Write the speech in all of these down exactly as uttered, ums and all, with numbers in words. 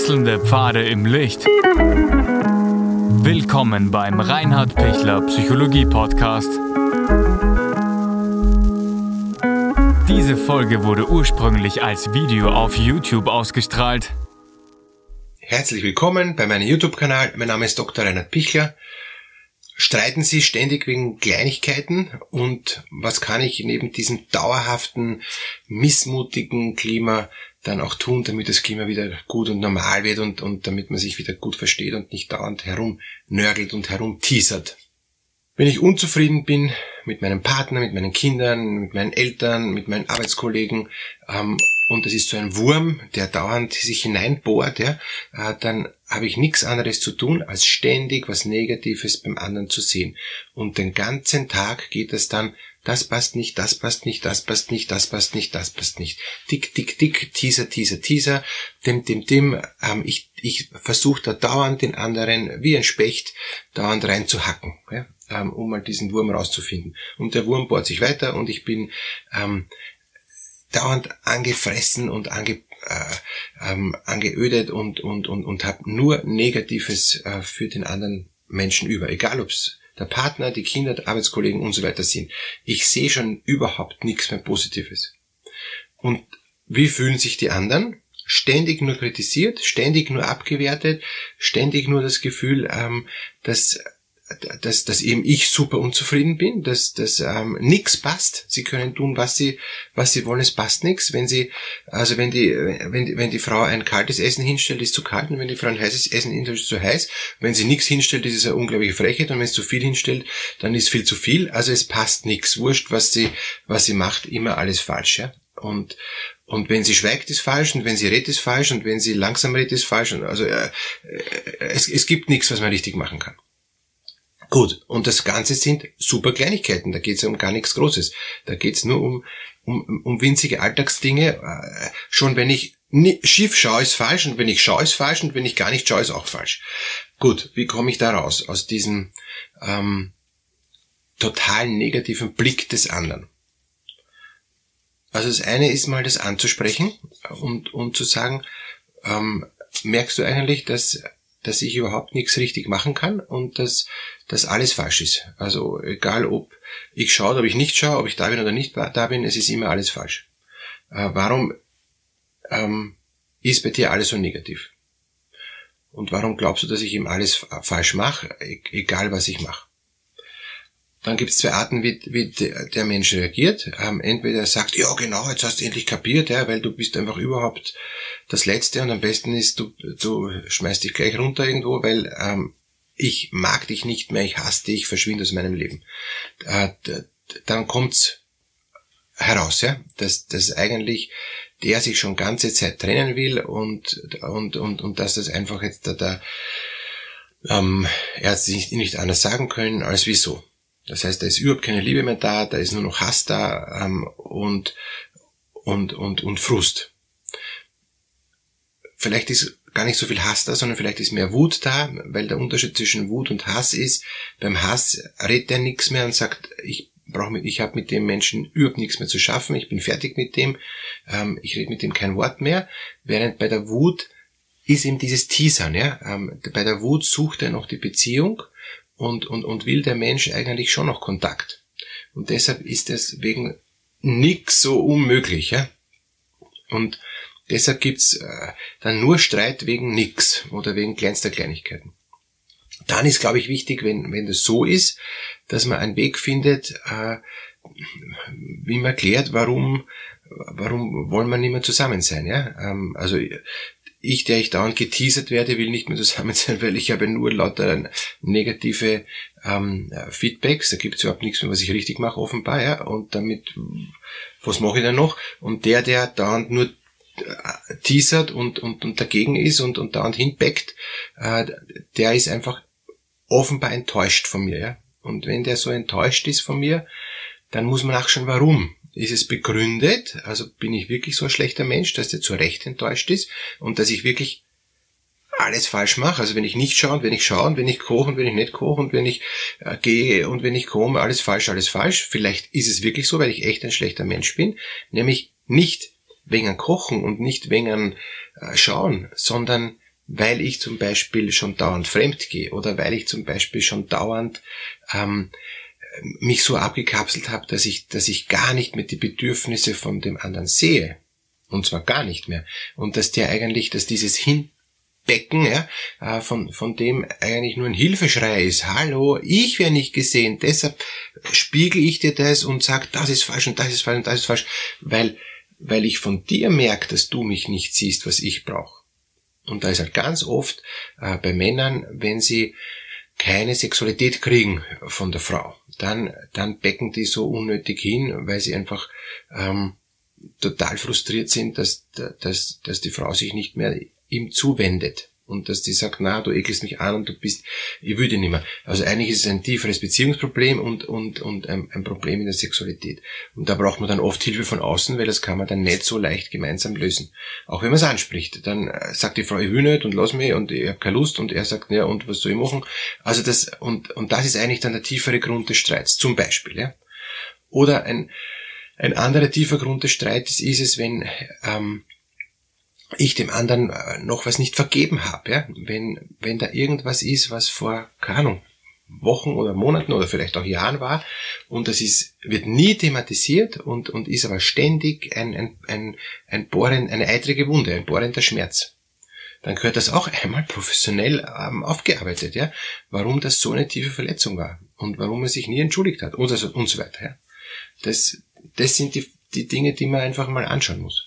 Wechselnde Pfade im Licht. Willkommen beim Reinhard Pichler Psychologie Podcast. Diese Folge wurde ursprünglich als Video auf YouTube ausgestrahlt. Herzlich willkommen bei meinem YouTube-Kanal. Mein Name ist Doktor Reinhard Pichler. Streiten Sie ständig wegen Kleinigkeiten? Und was kann ich neben diesem dauerhaften, missmutigen Klima dann auch tun, damit das Klima wieder gut und normal wird und, und damit man sich wieder gut versteht und nicht dauernd herumnörgelt und herumteasert? Wenn ich unzufrieden bin mit meinem Partner, mit meinen Kindern, mit meinen Eltern, mit meinen Arbeitskollegen, ähm, und das ist so ein Wurm, der dauernd sich hineinbohrt, ja, äh, dann habe ich nichts anderes zu tun, als ständig was Negatives beim anderen zu sehen. Und den ganzen Tag geht es dann, das passt nicht, das passt nicht, das passt nicht, das passt nicht, das passt nicht. Tick, tick, tick, Teaser, Teaser, Teaser, dem, dem, dem. Ähm, ich ich versuche da dauernd den anderen wie ein Specht dauernd reinzuhacken, ja, ähm, um mal diesen Wurm rauszufinden. Und der Wurm bohrt sich weiter und ich bin ähm, dauernd angefressen und ange, äh, ähm, angeödet und und und und habe nur Negatives äh, für den anderen Menschen über, egal ob's der Partner, die Kinder, die Arbeitskollegen und so weiter sind. Ich sehe schon überhaupt nichts mehr Positives. Und wie fühlen sich die anderen? Ständig nur kritisiert, ständig nur abgewertet, ständig nur das Gefühl, ähm, dass dass, dass eben ich super unzufrieden bin, dass, dass ähm, nichts passt. Sie können tun, was sie, was sie wollen, es passt nichts. Wenn sie, also wenn die, wenn die, wenn die Frau ein kaltes Essen hinstellt, ist zu kalt, und wenn die Frau ein heißes Essen hinstellt, ist zu heiß. Wenn sie nichts hinstellt, ist es eine unglaubliche Frechheit, und wenn sie zu viel hinstellt, dann ist viel zu viel. Also es passt nichts. Wurscht, was sie, was sie macht, immer alles falsch, ja. Und, und wenn sie schweigt, ist falsch, und wenn sie redet, ist falsch, und wenn sie langsam redet, ist falsch. Und also, äh, es, es gibt nichts, was man richtig machen kann. Gut, und das Ganze sind super Kleinigkeiten, da geht es ja um gar nichts Großes. Da geht es nur um, um, um winzige Alltagsdinge. Äh, schon wenn ich nie, schief schaue, ist falsch, und wenn ich schaue, ist falsch, und wenn ich gar nicht schaue, ist auch falsch. Gut, wie komme ich da raus? Aus diesem ähm, total negativen Blick des anderen. Also das eine ist mal, das anzusprechen und, und zu sagen, ähm, merkst du eigentlich, dass dass ich überhaupt nichts richtig machen kann und dass dass alles falsch ist. Also egal, ob ich schaue, ob ich nicht schaue, ob ich da bin oder nicht da bin, es ist immer alles falsch. Äh, warum ähm, ist bei dir alles so negativ? Und warum glaubst du, dass ich eben alles falsch mache, e- egal was ich mache? Dann gibt es zwei Arten, wie, wie der Mensch reagiert. Ähm, entweder er sagt, ja genau, jetzt hast du endlich kapiert, ja, weil du bist einfach überhaupt das Letzte, und am besten ist, du, du schmeißt dich gleich runter irgendwo, weil ähm, ich mag dich nicht mehr, ich hasse dich, ich verschwinde aus meinem Leben. Äh, d- dann kommt's heraus, ja, dass, dass eigentlich der sich schon ganze Zeit trennen will und und und und dass das einfach jetzt da, da ähm, er hat sich nicht anders sagen können als wieso. Das heißt, da ist überhaupt keine Liebe mehr da, da ist nur noch Hass da ähm, und, und, und, und Frust. Vielleicht ist gar nicht so viel Hass da, sondern vielleicht ist mehr Wut da, weil der Unterschied zwischen Wut und Hass ist, beim Hass redet er nichts mehr und sagt, ich brauche mit, ich habe mit dem Menschen überhaupt nichts mehr zu schaffen, ich bin fertig mit dem, ähm, ich rede mit dem kein Wort mehr, während bei der Wut ist eben dieses Teasern, ja, ähm, bei der Wut sucht er noch die Beziehung, Und, und, und will der Mensch eigentlich schon noch Kontakt. Und deshalb ist deswegen nix so unmöglich, ja. Und deshalb gibt's äh, dann nur Streit wegen nix oder wegen kleinster Kleinigkeiten. Dann ist, glaube ich, wichtig, wenn, wenn das so ist, dass man einen Weg findet, äh, wie man erklärt, warum, warum wollen wir nicht mehr zusammen sein, ja. Ähm, also, ich, der ich dauernd geteasert werde, will nicht mehr zusammen sein, weil ich habe nur lauter negative ähm, Feedbacks. Da gibt es überhaupt nichts mehr, was ich richtig mache, offenbar. Ja. Und damit, was mache ich dann noch? Und der, der dauernd nur äh, teasert und, und, und dagegen ist und, und dauernd hinbackt, äh, der ist einfach offenbar enttäuscht von mir. Ja. Und wenn der so enttäuscht ist von mir, dann muss man nachschauen, warum. Ist es begründet, also bin ich wirklich so ein schlechter Mensch, dass der zu Recht enttäuscht ist und dass ich wirklich alles falsch mache. Also wenn ich nicht schaue und wenn ich schaue und wenn ich koche und wenn ich nicht koche und wenn ich äh, gehe und wenn ich komme, alles falsch, alles falsch. Vielleicht ist es wirklich so, weil ich echt ein schlechter Mensch bin, nämlich nicht wegen Kochen und nicht wegen äh, Schauen, sondern weil ich zum Beispiel schon dauernd fremd gehe oder weil ich zum Beispiel schon dauernd ähm, mich so abgekapselt habe, dass ich, dass ich gar nicht mehr die Bedürfnisse von dem anderen sehe. Und zwar gar nicht mehr. Und dass der eigentlich, dass dieses Hinbecken, ja, von, von dem eigentlich nur ein Hilfeschrei ist. Hallo, ich werde nicht gesehen, deshalb spiegel ich dir das und sag, das ist falsch und das ist falsch und das ist falsch, weil, weil ich von dir merke, dass du mich nicht siehst, was ich brauche. Und da ist halt ganz oft äh, bei Männern, wenn sie keine Sexualität kriegen von der Frau, dann, dann becken die so unnötig hin, weil sie einfach ähm, total frustriert sind, dass, dass, dass die Frau sich nicht mehr ihm zuwendet und dass die sagt, na, du ekelst mich an und du bist, ich will dich nicht mehr. Also eigentlich ist es ein tieferes Beziehungsproblem und, und, und ein, ein Problem in der Sexualität. Und da braucht man dann oft Hilfe von außen, weil das kann man dann nicht so leicht gemeinsam lösen. Auch wenn man es anspricht, dann sagt die Frau, ich will nicht und lass mich und ich habe keine Lust und er sagt, ja, und was soll ich machen? Also das, und, und das ist eigentlich dann der tiefere Grund des Streits, zum Beispiel, ja. Oder ein, ein anderer tiefer Grund des Streites ist es, wenn, ähm, ich dem anderen noch was nicht vergeben habe, ja, wenn wenn da irgendwas ist, was vor, keine Ahnung, Wochen oder Monaten oder vielleicht auch Jahren war und das ist wird nie thematisiert und und ist aber ständig ein ein ein ein bohren, eine eitrige Wunde, ein bohrender Schmerz, dann gehört das auch einmal professionell ähm, aufgearbeitet, ja, warum das so eine tiefe Verletzung war und warum er sich nie entschuldigt hat und so und so weiter, ja. Das das sind die die Dinge, die man einfach mal anschauen muss.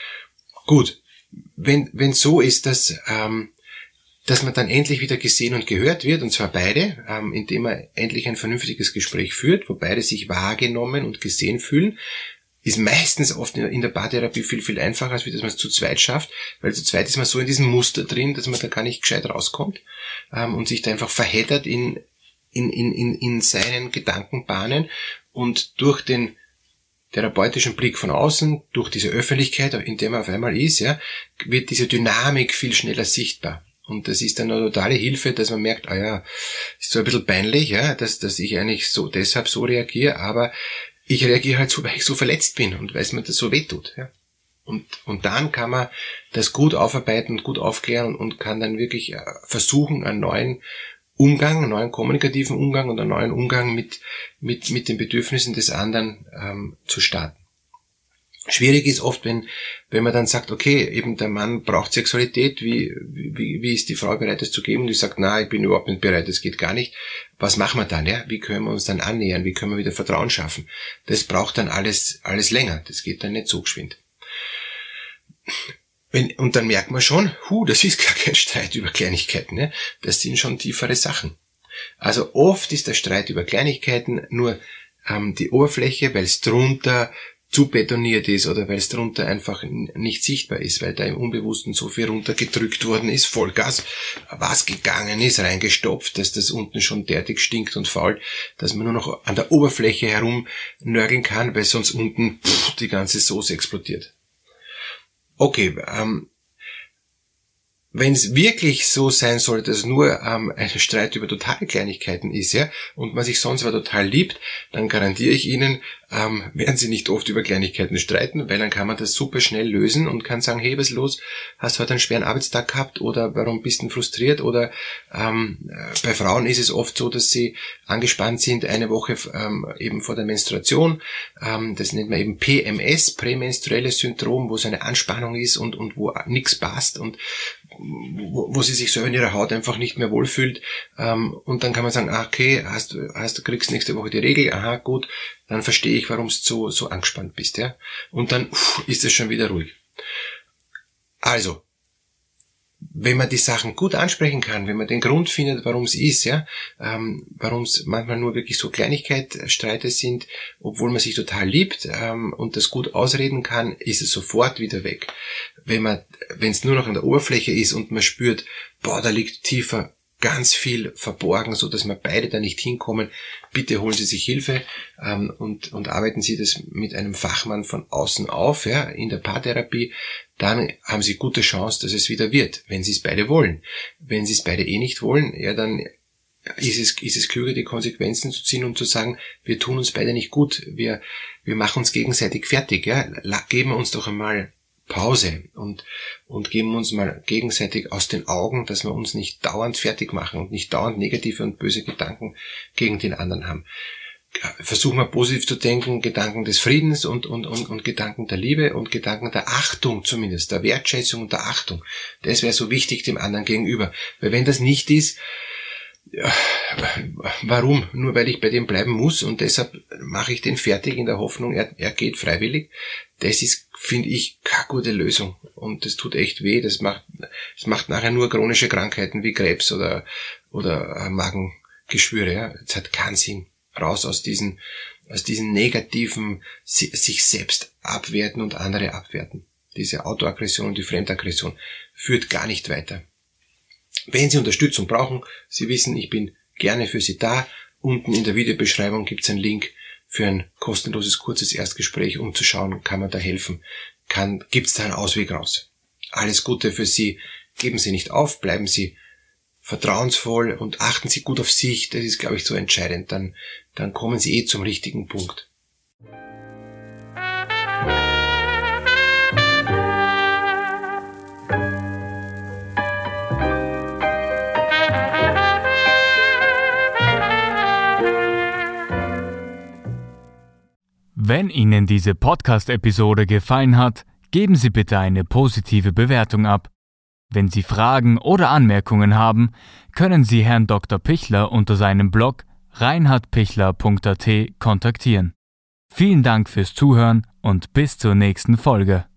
Gut. Wenn wenn so ist, dass ähm, dass man dann endlich wieder gesehen und gehört wird, und zwar beide, ähm, indem man endlich ein vernünftiges Gespräch führt, wo beide sich wahrgenommen und gesehen fühlen, ist meistens oft in der Paartherapie viel, viel einfacher, als wie dass man es zu zweit schafft, weil zu zweit ist man so in diesem Muster drin, dass man da gar nicht gescheit rauskommt ähm, und sich da einfach verheddert in, in, in, in, in seinen Gedankenbahnen und durch den therapeutischen Blick von außen, durch diese Öffentlichkeit, in der man auf einmal ist, ja, wird diese Dynamik viel schneller sichtbar. Und das ist dann eine totale Hilfe, dass man merkt, ah ja, ist so ein bisschen peinlich, ja, dass, dass ich eigentlich so deshalb so reagiere, aber ich reagiere halt so, weil ich so verletzt bin und weil es mir das so wehtut, ja. Und, und dann kann man das gut aufarbeiten und gut aufklären und, und kann dann wirklich versuchen, einen neuen Umgang, einen neuen kommunikativen Umgang und einen neuen Umgang mit mit mit den Bedürfnissen des anderen ähm, zu starten. Schwierig ist oft, wenn wenn man dann sagt, okay, eben der Mann braucht Sexualität, wie wie wie ist die Frau bereit, das zu geben? Und die sagt, na, ich bin überhaupt nicht bereit, das geht gar nicht. Was machen wir dann, ja? Wie können wir uns dann annähern? Wie können wir wieder Vertrauen schaffen? Das braucht dann alles alles länger. Das geht dann nicht so geschwind. Wenn, und dann merkt man schon, hu, das ist gar kein Streit über Kleinigkeiten, ne? Das sind schon tiefere Sachen. Also oft ist der Streit über Kleinigkeiten nur ähm, die Oberfläche, weil es drunter zu betoniert ist oder weil es drunter einfach nicht sichtbar ist, weil da im Unbewussten so viel runtergedrückt worden ist, Vollgas, was gegangen ist, reingestopft, dass das unten schon derartig stinkt und fault, dass man nur noch an der Oberfläche herumnörgeln kann, weil sonst unten pff, die ganze Soße explodiert. Okay, ähm, wenn es wirklich so sein soll, dass nur ähm, ein Streit über totale Kleinigkeiten ist, ja, und man sich sonst aber total liebt, dann garantiere ich Ihnen, ähm, werden Sie nicht oft über Kleinigkeiten streiten, weil dann kann man das super schnell lösen und kann sagen, hey, was ist los? Hast du heute einen schweren Arbeitstag gehabt oder warum bist du frustriert? Oder ähm, bei Frauen ist es oft so, dass sie angespannt sind eine Woche ähm, eben vor der Menstruation. Ähm, das nennt man eben P M S, prämenstruelles Syndrom, wo so eine Anspannung ist und und wo nichts passt und wo, wo sie sich so in ihrer Haut einfach nicht mehr wohlfühlt. Ähm, und dann kann man sagen, ah, okay, hast, hast, du kriegst nächste Woche die Regel, aha, gut, dann verstehe ich, warum du so, so angespannt bist, ja. Und dann uff, ist es schon wieder ruhig. Also, wenn man die Sachen gut ansprechen kann, wenn man den Grund findet, warum es ist, ja, ähm, warum es manchmal nur wirklich so Kleinigkeitsstreite sind, obwohl man sich total liebt ähm, und das gut ausreden kann, ist es sofort wieder weg. Wenn man, wenn es nur noch an der Oberfläche ist und man spürt, boah, da liegt tiefer ganz viel verborgen, so dass wir beide da nicht hinkommen, bitte holen Sie sich Hilfe ähm, und und arbeiten Sie das mit einem Fachmann von außen auf, ja, in der Paartherapie. Dann haben Sie gute Chance, dass es wieder wird, wenn Sie es beide wollen. Wenn Sie es beide eh nicht wollen, ja, dann ist es ist es klüger, die Konsequenzen zu ziehen und zu sagen, wir tun uns beide nicht gut, wir wir machen uns gegenseitig fertig, ja, geben wir uns doch einmal Pause und, und geben uns mal gegenseitig aus den Augen, dass wir uns nicht dauernd fertig machen und nicht dauernd negative und böse Gedanken gegen den anderen haben. Versuchen wir positiv zu denken, Gedanken des Friedens und, und, und, und Gedanken der Liebe und Gedanken der Achtung zumindest, der Wertschätzung und der Achtung. Das wäre so wichtig dem anderen gegenüber. Weil wenn das nicht ist, ja, warum? Nur weil ich bei dem bleiben muss und deshalb mache ich den fertig in der Hoffnung, er, er geht freiwillig. Das ist, finde ich, keine gute Lösung. Und das tut echt weh. Das macht, das macht nachher nur chronische Krankheiten wie Krebs oder, oder Magengeschwüre. Ja. Das hat keinen Sinn. Raus aus diesen, aus diesen negativen, sich selbst abwerten und andere abwerten. Diese Autoaggression und die Fremdaggression führt gar nicht weiter. Wenn Sie Unterstützung brauchen, Sie wissen, ich bin gerne für Sie da. Unten in der Videobeschreibung gibt es einen Link für ein kostenloses, kurzes Erstgespräch, um zu schauen, kann man da helfen, kann, gibt es da einen Ausweg raus. Alles Gute für Sie. Geben Sie nicht auf, bleiben Sie vertrauensvoll und achten Sie gut auf sich. Das ist, glaube ich, so entscheidend. Dann, dann kommen Sie eh zum richtigen Punkt. Wenn Ihnen diese Podcast-Episode gefallen hat, geben Sie bitte eine positive Bewertung ab. Wenn Sie Fragen oder Anmerkungen haben, können Sie Herrn Doktor Pichler unter seinem Blog reinhard pichler punkt a t kontaktieren. Vielen Dank fürs Zuhören und bis zur nächsten Folge.